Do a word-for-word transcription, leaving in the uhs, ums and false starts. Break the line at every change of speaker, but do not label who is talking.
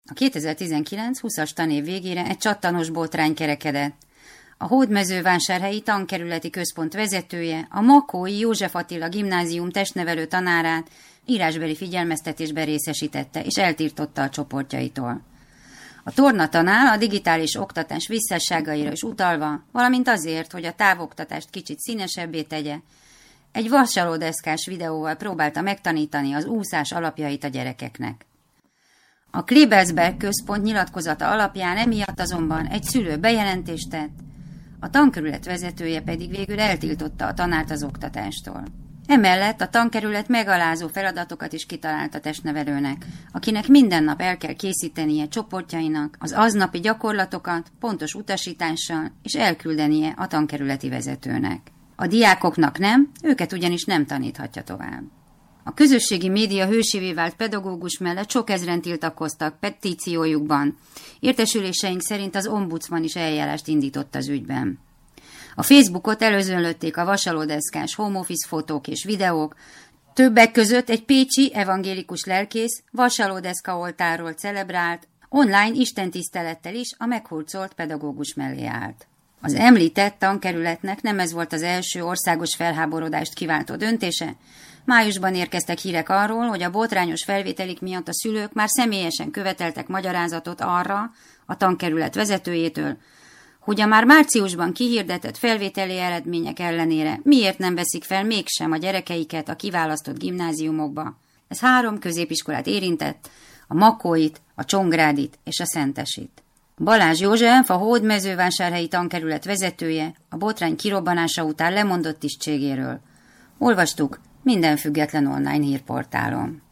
A kétezer-tizenkilenc-húszas tanév végére egy csattanos botrány kerekedett. A Hódmezővásárhelyi Tankerületi Központ vezetője, a Makói József Attila Gimnázium testnevelő tanárát írásbeli figyelmeztetésben részesítette és eltiltotta a csoportjaitól. A tornatanár a digitális oktatás visszásságaira is utalva, valamint azért, hogy a távoktatást kicsit színesebbé tegye, egy vasalódeszkás videóval próbálta megtanítani az úszás alapjait a gyerekeknek. A Klebelsberg központ nyilatkozata alapján emiatt azonban egy szülő bejelentést tett, a tankerület vezetője pedig végül eltiltotta a tanárt az oktatástól. Emellett a tankerület megalázó feladatokat is kitalált a testnevelőnek, akinek minden nap el kell készítenie csoportjainak az aznapi gyakorlatokat pontos utasítással és elküldenie a tankerületi vezetőnek. A diákoknak nem, őket ugyanis nem taníthatja tovább. A közösségi média hősévé vált pedagógus mellett sok ezren tiltakoztak petíciójukban. Értesüléseink szerint az ombudsman is eljárást indított az ügyben. A Facebookot előzönlötték a vasalódeszkás home office fotók és videók, többek között egy pécsi evangélikus lelkész vasalódeszka oltárról celebrált, online istentisztelettel is a meghurcolt pedagógus mellé állt. Az említett tankerületnek nem ez volt az első országos felháborodást kiváltó döntése. Májusban érkeztek hírek arról, hogy a botrányos felvételik miatt a szülők már személyesen követeltek magyarázatot arra a tankerület vezetőjétől, hogy a már márciusban kihirdetett felvételi eredmények ellenére miért nem veszik fel mégsem a gyerekeiket a kiválasztott gimnáziumokba. Ez három középiskolát érintett, a Makóit, a Csongrádit és a Szentesit. Balázs József, a Hódmezővásárhelyi Tankerület vezetője a botrány kirobbanása után lemondott tisztségéről. Olvastuk minden független online hírportálon.